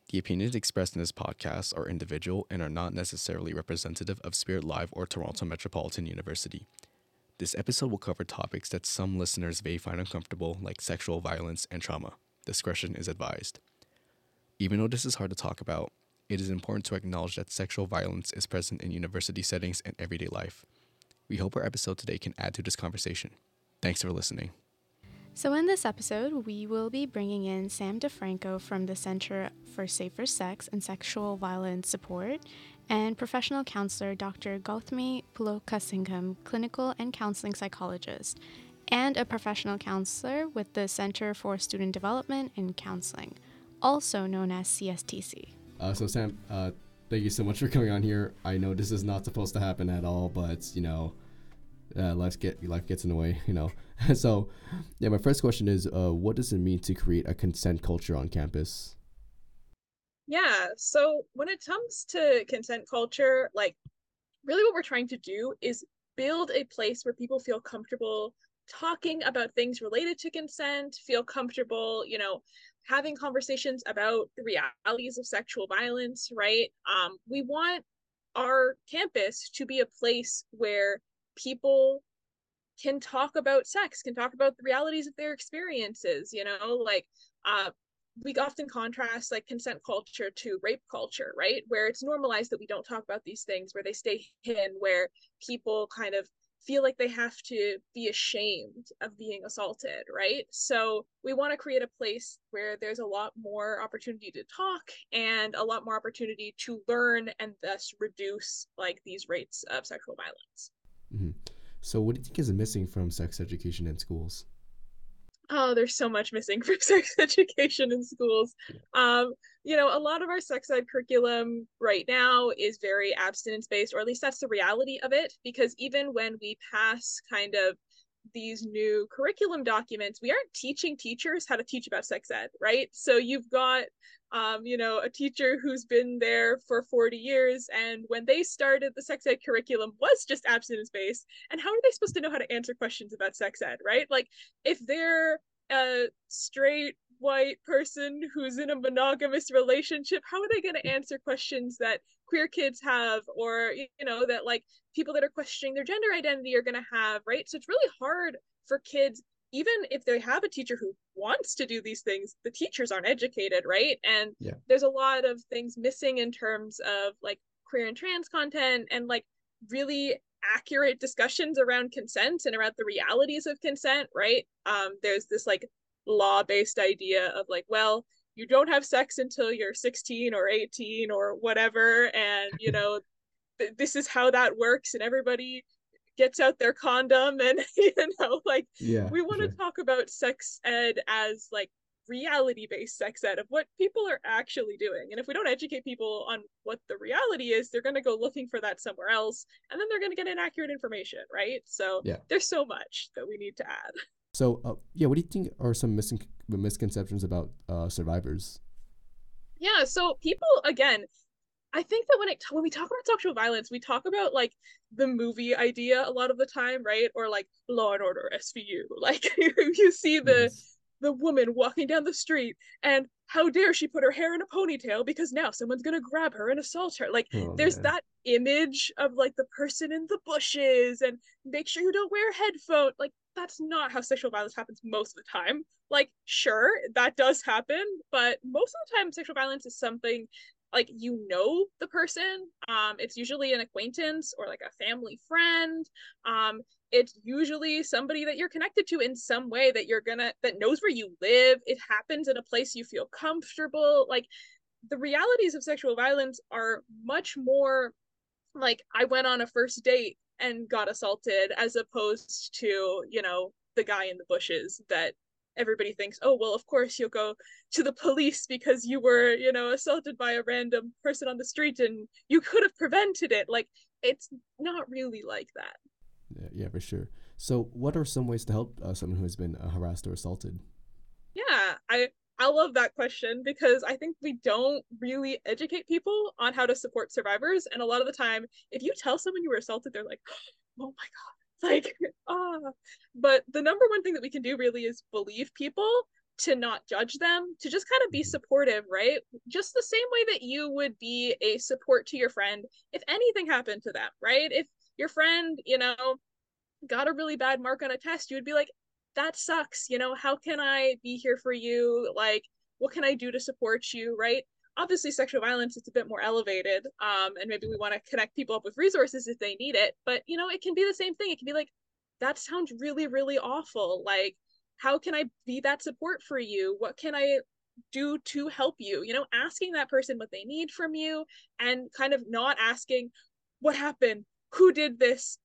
The opinions expressed in this podcast are individual and are not necessarily representative of Spirit Live or Toronto Metropolitan University. This episode will cover topics that some listeners may find uncomfortable, like sexual violence and trauma. Discretion is advised. Even though this is hard to talk about, it is important to acknowledge that sexual violence is present in university settings and everyday life. We hope our episode today can add to this conversation. Thanks for listening. So, in this episode, we will be bringing in Sam DeFranco from the Center for Safer Sex and Sexual Violence Support and professional counselor Dr. Gauthami Pulokasingham, clinical and counseling psychologist, and a professional counselor with the Center for Student Development and Counseling, also known as CSTC. So Sam, thank you so much for coming on here. I know this is not supposed to happen at all, but life gets in the way, So, my first question is, what does it mean to create a consent culture on campus? Yeah, so when it comes to consent culture, really what we're trying to do is build a place where people feel comfortable talking about things related to consent, feel comfortable, having conversations about the realities of sexual violence, right? We want our campus to be a place where people can talk about sex, can talk about the realities of their experiences, we often contrast consent culture to rape culture, right? Where it's normalized that we don't talk about these things, where they stay hidden, where people kind of feel like they have to be ashamed of being assaulted, right? So we want to create a place where there's a lot more opportunity to talk and a lot more opportunity to learn and thus reduce these rates of sexual violence. Mm-hmm. So what do you think is missing from sex education in schools? Oh, there's so much missing from sex education in schools. A lot of our sex ed curriculum right now is very abstinence based, or at least that's the reality of it, because even when we pass kind of these new curriculum documents, we aren't teaching teachers how to teach about sex ed, right? So you've got a teacher who's been there for 40 years, and when they started, the sex ed curriculum was just abstinence based. And how are they supposed to know how to answer questions about sex ed, right? If they're a straight white person who's in a monogamous relationship, how are they going to answer questions that queer kids have, or that people that are questioning their gender identity are going to have, right? So it's really hard for kids, even if they have a teacher who wants to do these things, the teachers aren't educated, right? And there's a lot of things missing in terms of queer and trans content and really accurate discussions around consent and around the realities of consent, right? There's this law-based idea of well, you don't have sex until you're 16 or 18 or whatever, and this is how that works, and everybody gets out their condom, and we want to talk about sex ed as reality-based sex ed of what people are actually doing. And if we don't educate people on what the reality is, they're going to go looking for that somewhere else, and then they're going to get inaccurate information, right? So there's so much that we need to add. So what do you think are some misconceptions about survivors? Yeah, so people, again, I think that when we talk about sexual violence, we talk about the movie idea a lot of the time, right? Or Law and Order SVU. You see the woman walking down the street, and how dare she put her hair in a ponytail because now someone's gonna grab her and assault her. There's that image of the person in the bushes, and make sure you don't wear headphones. That's not how sexual violence happens most of the time. Sure, that does happen, but most of the time sexual violence is something the person. It's usually an acquaintance or a family friend. It's usually somebody that you're connected to in some way that knows where you live. It happens in a place you feel comfortable. The realities of sexual violence are much more I went on a first date and got assaulted, as opposed to the guy in the bushes that everybody thinks, oh, well, of course you'll go to the police because you were, assaulted by a random person on the street and you could have prevented it. It's not really like that. Yeah, for sure. So what are some ways to help someone who has been harassed or assaulted? Yeah, I love that question, because I think we don't really educate people on how to support survivors. And a lot of the time, if you tell someone you were assaulted, they're like, oh my God. But the number one thing that we can do really is believe people. to not judge them, to just kind of be supportive, right? Just the same way that you would be a support to your friend if anything happened to them, right? If your friend, got a really bad mark on a test, you would be like, that sucks, how can I be here for you? Like, what can I do to support you, right? Obviously, sexual violence, it's a bit more elevated, and maybe we want to connect people up with resources if they need it, but it can be the same thing. It can be like, that sounds really, really awful. Like, how can I be that support for you? What can I do to help you? Asking that person what they need from you, and kind of not asking, what happened? Who did this?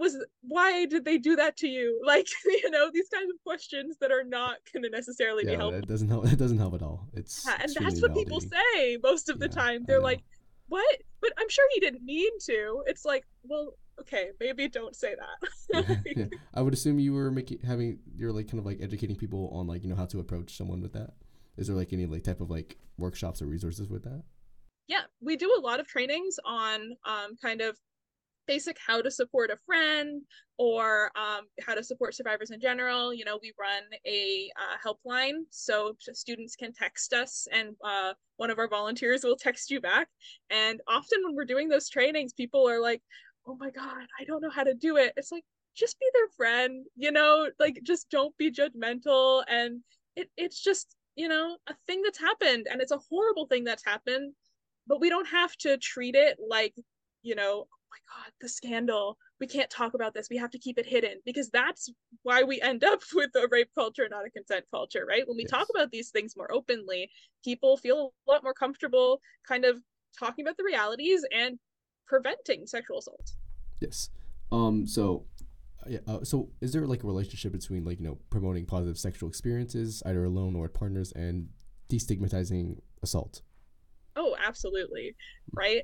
Why did they do that to you? Like, these kinds of questions that are not going to necessarily be Yeah, helpful. that doesn't help. That doesn't help at all. It's And extremely that's what people invalidating. say most of the Yeah, time. I They're know. like, what? But I'm sure he didn't mean to. It's like, well, okay, maybe don't say Yeah, that. yeah. I would assume you were you're like kind of like educating people on like how to approach someone with that. Is there like any like type of like workshops or resources with that? Yeah, we do a lot of trainings on kind of basic how to support a friend, or how to support survivors in general. We run a helpline, so students can text us, and one of our volunteers will text you back. And often when we're doing those trainings, people are like, oh my God, I don't know how to do it. It's like, just be their friend, like, just don't be judgmental. And it's just, a thing that's happened, and it's a horrible thing that's happened, but we don't have to treat it like, oh my God, the scandal. We can't talk about this. We have to keep it hidden, because that's why we end up with a rape culture, not a consent culture, right? When we talk Yes. about these things more openly, people feel a lot more comfortable kind of talking about the realities and preventing sexual assault. Yes. So yeah, so is there like a relationship between like promoting positive sexual experiences either alone or with partners and destigmatizing assault? Oh, absolutely. Right.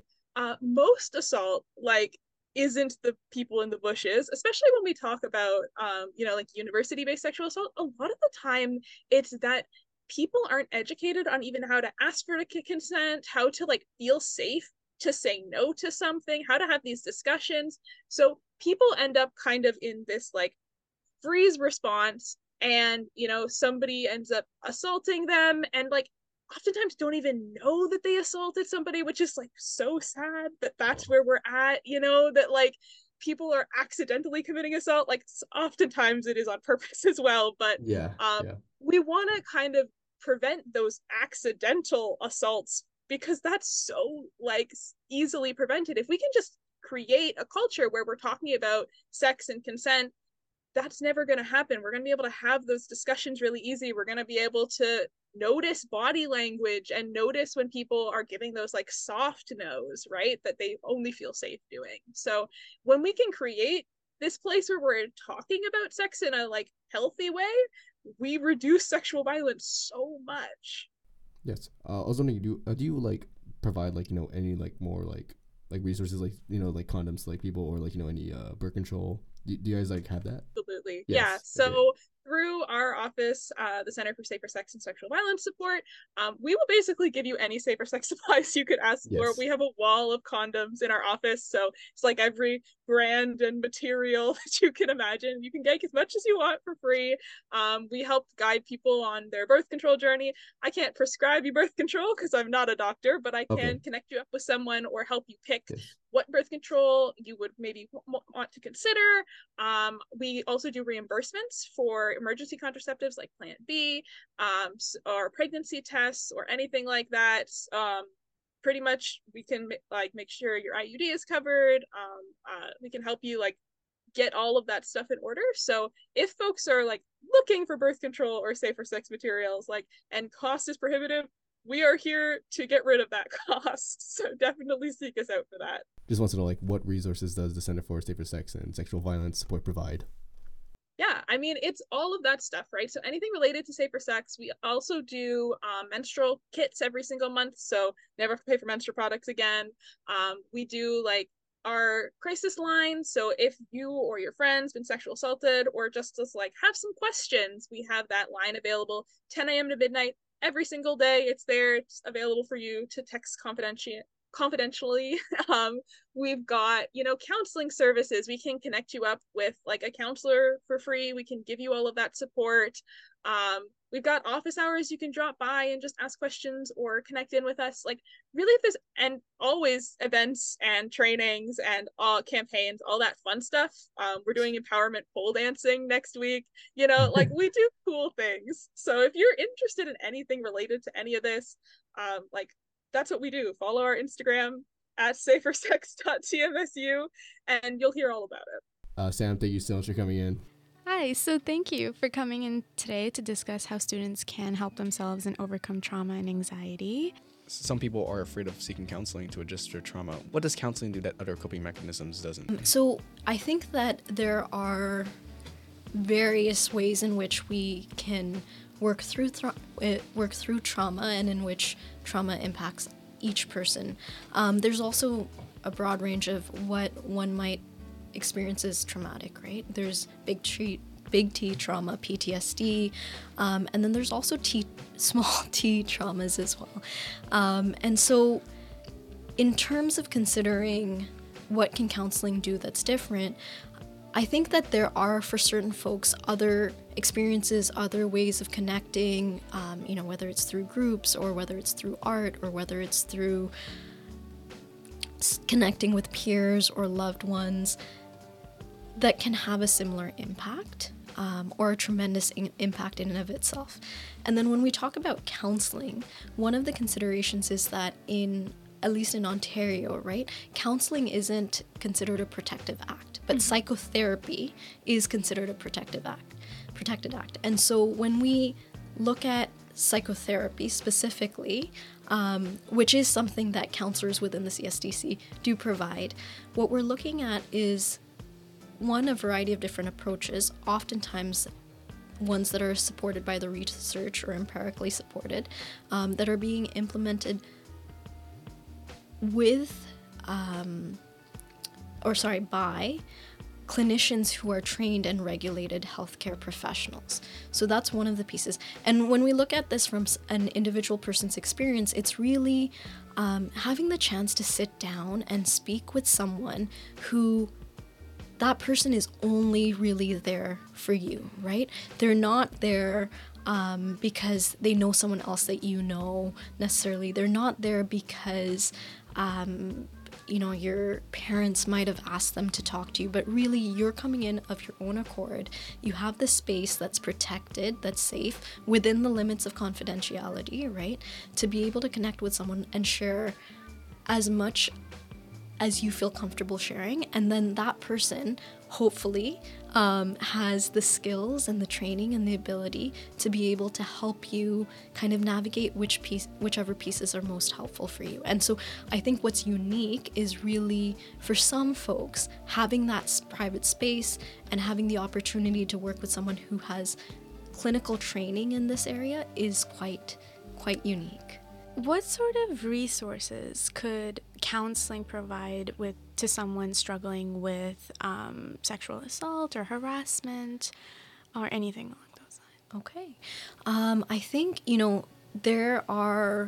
Most assault, like, isn't the people in the bushes, especially when we talk about, like university-based sexual assault. A lot of the time, it's that people aren't educated on even how to ask for consent, how to like feel safe to say no to something, how to have these discussions. So people end up kind of in this like freeze response, and somebody ends up assaulting them, and like oftentimes don't even know that they assaulted somebody, which is like so sad that that's Oh. where we're at, that like people are accidentally committing assault. Like, oftentimes it is on purpose as well, but Yeah. um Yeah. we want to kind of prevent those accidental assaults, because that's so like easily prevented if we can just create a culture where we're talking about sex and consent. That's never going to happen. We're going to be able to have those discussions really easy. We're going to be able to notice body language and notice when people are giving those like soft no's, right? That they only feel safe doing. So when we can create this place where we're talking about sex in a like healthy way, we reduce sexual violence so much. Yes. I was wondering, do you like provide like any like more like resources like like condoms to like people or like any birth control? Do you guys like have that? Absolutely. Yeah. Yes. Okay. So through our office, the Center for Safer Sex and Sexual Violence Support, we will basically give you any safer sex supplies you could ask for. Yes. We have a wall of condoms in our office, so it's like every brand and material that you can imagine. You can get as much as you want for free. We help guide people on their birth control journey. I can't prescribe you birth control because I'm not a doctor, but I Okay. can connect you up with someone or help you pick Yes. what birth control you would maybe want to consider. We also do reimbursements for emergency contraceptives like Plan B, or pregnancy tests or anything like that. Pretty much, we can like make sure your IUD is covered. We can help you like get all of that stuff in order. So if folks are like looking for birth control or safer sex materials, like, and cost is prohibitive, we are here to get rid of that cost. So definitely seek us out for that. Just wants to know like what resources does the Center for Safer Sex and Sexual Violence Support provide? Yeah, I mean, it's all of that stuff, right? So anything related to safer sex. We also do menstrual kits every single month, so never have to pay for menstrual products again. We do like our crisis line, so if you or your friend's been sexual assaulted or just like have some questions, we have that line available 10 a.m. to midnight every single day. It's there. It's available for you to text confidentially. We've got, counseling services. We can connect you up with like a counselor for free. We can give you all of that support. We've got office hours. You can drop by and just ask questions or connect in with us. Like, really, if there's, and always events and trainings and all campaigns, all that fun stuff. We're doing empowerment pole dancing next week. Like, we do cool things. So if you're interested in anything related to any of this, like, that's what we do. Follow our Instagram at safersex.tmsu, and you'll hear all about it. Sam, thank you so much for coming in. Hi, so thank you for coming in today to discuss how students can help themselves and overcome trauma and anxiety. Some people are afraid of seeking counseling to address their trauma. What does counseling do that other coping mechanisms doesn't? So I think that there are various ways in which we can work through trauma and in which trauma impacts each person. There's also a broad range of what one might experience as traumatic, right? There's big T trauma, PTSD, and then there's also small t traumas as well. And so in terms of considering what can counseling do that's different, I think that there are, for certain folks, other experiences, other ways of connecting, whether it's through groups or whether it's through art or whether it's through connecting with peers or loved ones that can have a similar impact or a tremendous impact in and of itself. And then when we talk about counseling, one of the considerations is that at least in Ontario, right, counseling isn't considered a protective act, but psychotherapy is considered a protected act. And so when we look at psychotherapy specifically, which is something that counselors within the CSDC do provide, what we're looking at is a variety of different approaches, oftentimes ones that are supported by the research or empirically supported, that are being implemented by clinicians who are trained and regulated healthcare professionals. So that's one of the pieces. And when we look at this from an individual person's experience, it's really having the chance to sit down and speak with someone who that person is only really there for you, right? They're not there because they know someone else that you know necessarily. They're not there because your parents might have asked them to talk to you, but really you're coming in of your own accord. You have this space that's protected, that's safe, within the limits of confidentiality, right? To be able to connect with someone and share as much as you feel comfortable sharing, and then that person hopefully has the skills and the training and the ability to be able to help you kind of navigate whichever pieces are most helpful for you. And so I think what's unique is really, for some folks, having that private space and having the opportunity to work with someone who has clinical training in this area is quite unique. What sort of resources could counseling provide to someone struggling with sexual assault or harassment or anything along those lines? Okay. I think, there are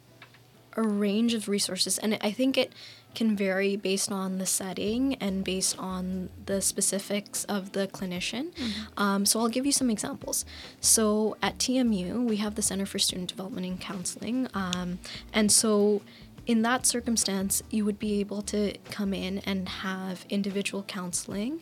a range of resources, and I think it can vary based on the setting and based on the specifics of the clinician. So I'll give you some examples. So at TMU, we have the Center for Student Development and Counseling. And so in that circumstance, you would be able to come in and have individual counseling,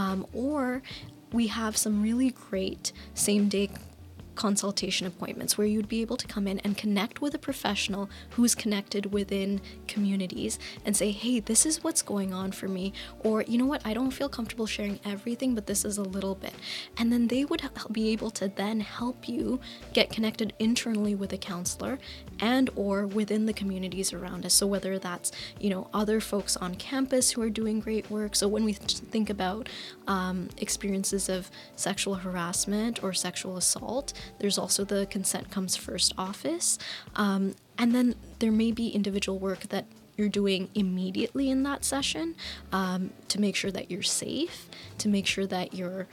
or we have some really great same-day consultation appointments where you'd be able to come in and connect with a professional who's connected within communities and say, hey, this is what's going on for me, or you know what, I don't feel comfortable sharing everything, but this is a little bit. And then they would be able to then help you get connected internally with a counselor and or within the communities around us. So whether that's, other folks on campus who are doing great work. So when we think about experiences of sexual harassment or sexual assault, there's also the Consent Comes First office. And then there may be individual work that you're doing immediately in that session to make sure that you're safe, to make sure that you're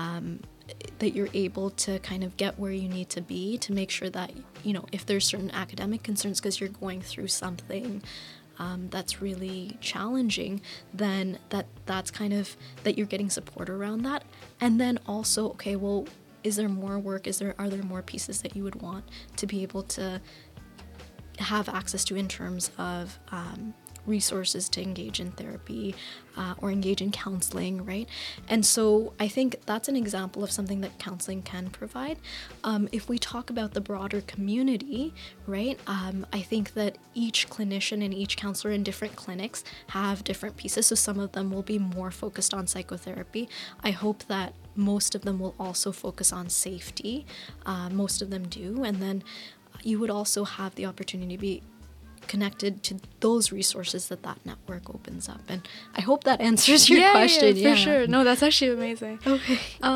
able to kind of get where you need to be, to make sure that, if there's certain academic concerns because you're going through something that's really challenging, then that's kind of that you're getting support around that. And then also, okay, well, is there more work? Are there more pieces that you would want to be able to have access to in terms of resources to engage in therapy or engage in counseling, right? And so I think that's an example of something that counseling can provide. If we talk about the broader community, right, I think that each clinician and each counselor in different clinics have different pieces. So some of them will be more focused on psychotherapy. I hope that most of them will also focus on safety. Most of them do. And then you would also have the opportunity to be connected to those resources that network opens up. And I hope that answers your question. Yeah, for sure. No, that's actually amazing. Okay.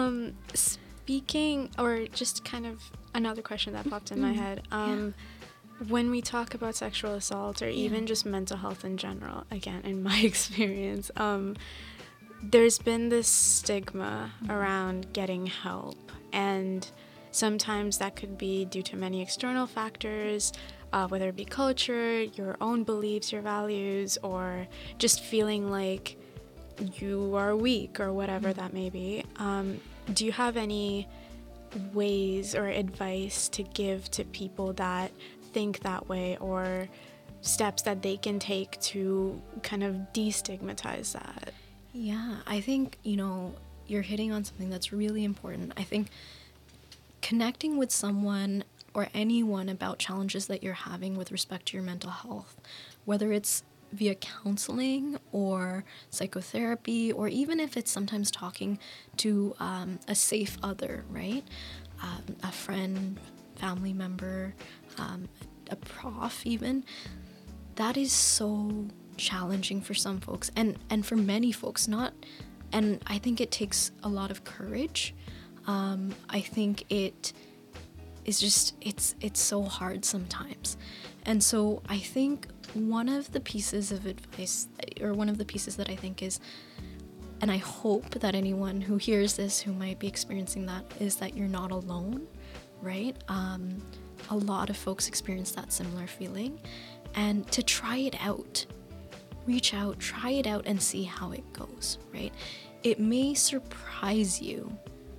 Speaking, or just kind of another question that popped in my head. When we talk about sexual assault or even just mental health in general, again, in my experience, there's been this stigma around getting help, and sometimes that could be due to many external factors, whether it be culture, your own beliefs, your values, or just feeling like you are weak or whatever that may be. Do you have any ways or advice to give to people that think that way, or steps that they can take to kind of destigmatize that? Yeah, I think, you're hitting on something that's really important. I think connecting with someone or anyone about challenges that you're having with respect to your mental health, whether it's via counseling or psychotherapy, or even if it's sometimes talking to a safe other, right? A friend, family member, a prof even, that is so challenging for some folks and for many folks, and I think it takes a lot of courage. I think it is just, it's so hard sometimes. And so I think one of the pieces of advice, or one of the pieces that I think is, and I hope that anyone who hears this who might be experiencing that, is that you're not alone, right? A lot of folks experience that similar feeling, and to try it out. Reach out, try it out, and see how it goes, right? It may surprise you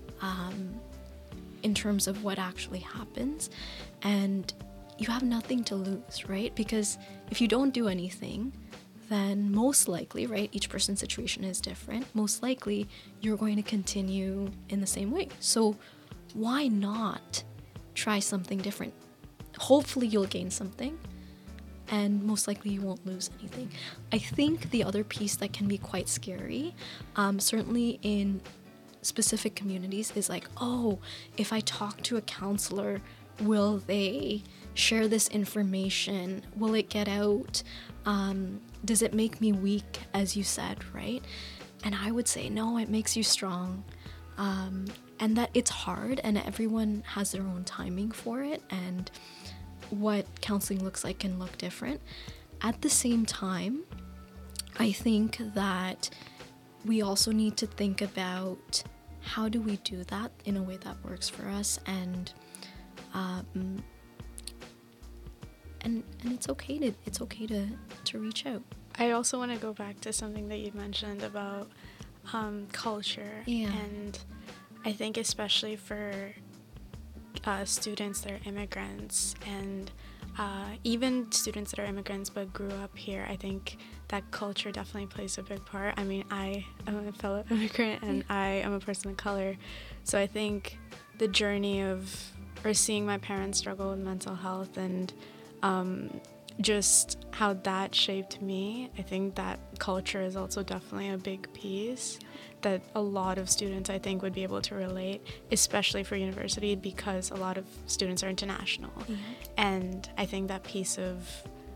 in terms of what actually happens, and you have nothing to lose, right? Because if you don't do anything, then most likely, right, each person's situation is different, most likely you're going to continue in the same way. So why not try something different? Hopefully you'll gain something, and most likely you won't lose anything. I think the other piece that can be quite scary, certainly in specific communities, is like, oh, if I talk to a counselor, will they share this information? Will it get out? Does it make me weak, as you said, right? And I would say, no, it makes you strong. And that it's hard, and everyone has their own timing for it, and what counseling looks like can look different. At the same time, I think that we also need to think about how do we do that in a way that works for us, and it's okay to reach out. I also want to go back to something that you mentioned about culture, and I think especially for students that are immigrants, and even students that are immigrants but grew up here, I think that culture definitely plays a big part. I mean, I am a fellow immigrant, and I am a person of color, so I think the journey of, or seeing my parents struggle with mental health, and just how that shaped me, I think that culture is also definitely a big piece that a lot of students, I think, would be able to relate, especially for university, because a lot of students are international. And I think that piece of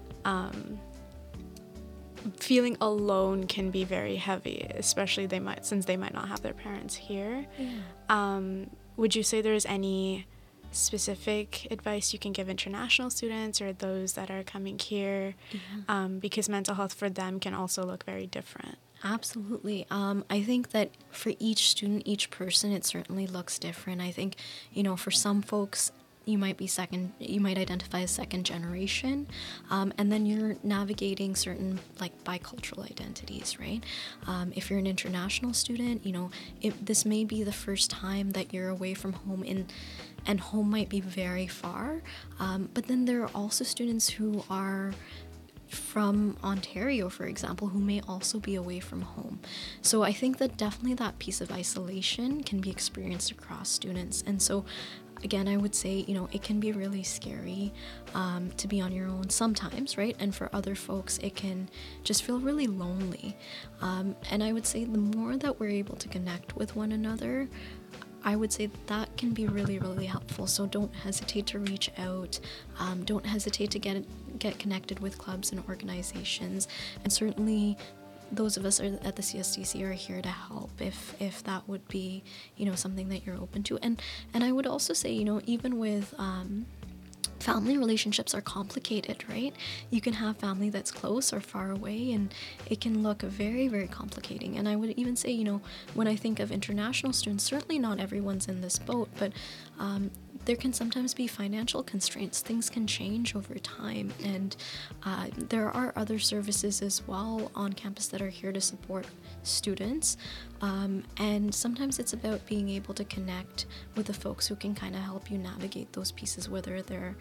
feeling alone can be very heavy, especially since they might not have their parents here. Would you say there's any specific advice you can give international students or those that are coming here, because mental health for them can also look very different? Absolutely. I think that for each student, each person, it certainly looks different. I think, for some folks, you might identify as second generation, and then you're navigating certain like bicultural identities, right? If you're an international student, this may be the first time that you're away from home and home might be very far, but then there are also students who are from Ontario, for example, who may also be away from home. So I think that definitely that piece of isolation can be experienced across students. And so again, I would say, it can be really scary to be on your own sometimes, right? And for other folks, it can just feel really lonely. And I would say the more that we're able to connect with one another, I would say that can be really, really helpful. So don't hesitate to reach out. Don't hesitate to get connected with clubs and organizations. And certainly those of us at the CSDC are here to help if that would be, something that you're open to. And I would also say, even with family relationships are complicated, right? You can have family that's close or far away, and it can look very, very complicating. And I would even say, when I think of international students, certainly not everyone's in this boat, but there can sometimes be financial constraints. Things can change over time, and there are other services as well on campus that are here to support students. And sometimes it's about being able to connect with the folks who can kind of help you navigate those pieces, whether they're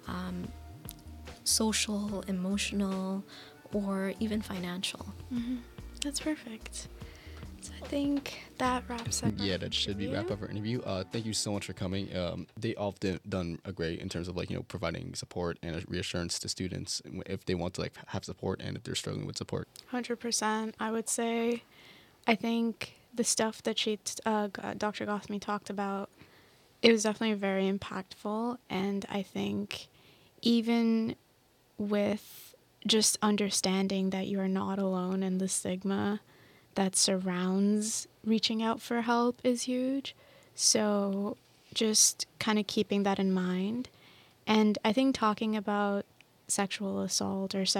social, emotional, or even financial. Mm-hmm. That's perfect. So I think that wraps up. Yeah, that should be wrap up our interview. Thank you so much for coming. They often done a great in terms of providing support and reassurance to students if they want to have support and if they're struggling with support. 100%. I would say, I think the stuff that Dr. Gothamy talked about, it was definitely very impactful, and I think even with just understanding that you are not alone and the stigma that surrounds reaching out for help is huge. So just kind of keeping that in mind. And I think talking about sexual assault or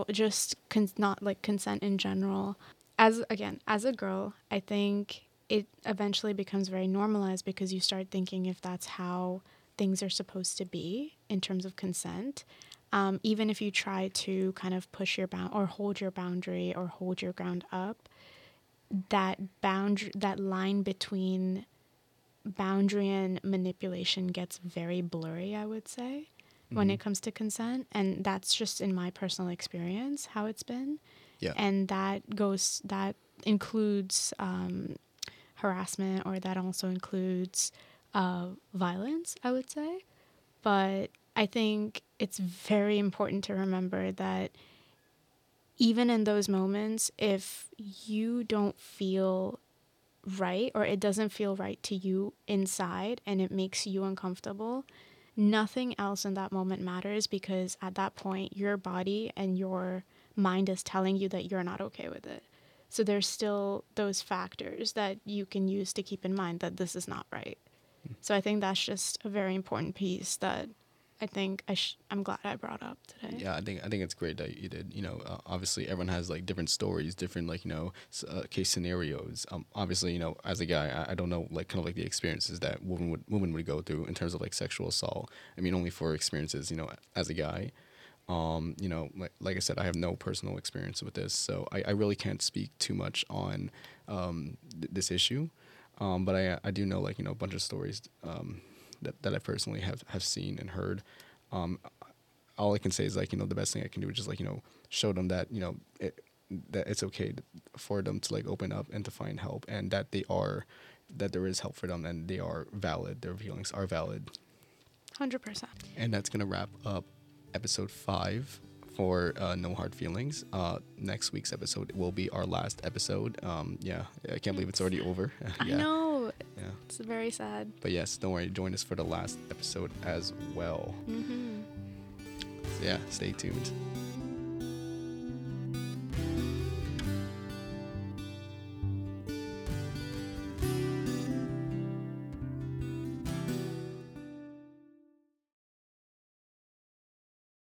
not like consent in general, as a girl, I think it eventually becomes very normalized because you start thinking if that's how things are supposed to be in terms of consent. Even if you try to kind of push your or hold your boundary or hold your ground up, that line between boundary and manipulation gets very blurry, I would say, when it comes to consent. And that's just in my personal experience how it's been. Yeah. And that includes harassment, or that also includes violence, I would say. But I think it's very important to remember that even in those moments, if you don't feel right, or it doesn't feel right to you inside and it makes you uncomfortable, nothing else in that moment matters, because at that point your body and your mind is telling you that you're not okay with it. So there's still those factors that you can use to keep in mind that this is not right. So I think that's just a very important piece that I think I'm glad I brought up today. Yeah, I think it's great that you did. Obviously everyone has different stories, different case scenarios. Obviously, as a guy, I don't know the experiences that women would go through in terms of sexual assault. I mean, only for experiences, as a guy. Like I said, I have no personal experience with this, so I really can't speak too much on this issue. But I do know a bunch of stories that I personally have seen and heard. All I can say is the best thing I can do is just show them that that it's okay for them to open up and to find help, and that there is help for them, and they are valid. Their feelings are valid. 100%. And that's gonna wrap up episode 5 for No Hard Feelings. Next week's episode will be our last episode. I can't believe it's already over. I know. Yeah. It's very sad. But yes, don't worry. Join us for the last episode as well. Mm-hmm. So yeah, stay tuned.